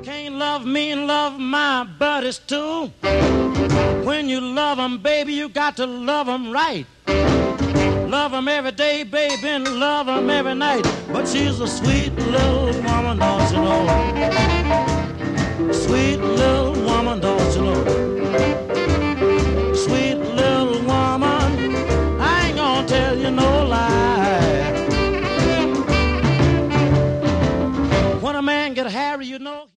Can't love me and love my buddies too. When you love them, baby, you got to love them right. Love them every day, baby, and love them every night. But she's a sweet little woman, don't you know? Sweet little woman, don't you know? Sweet little woman, I ain't gonna tell you no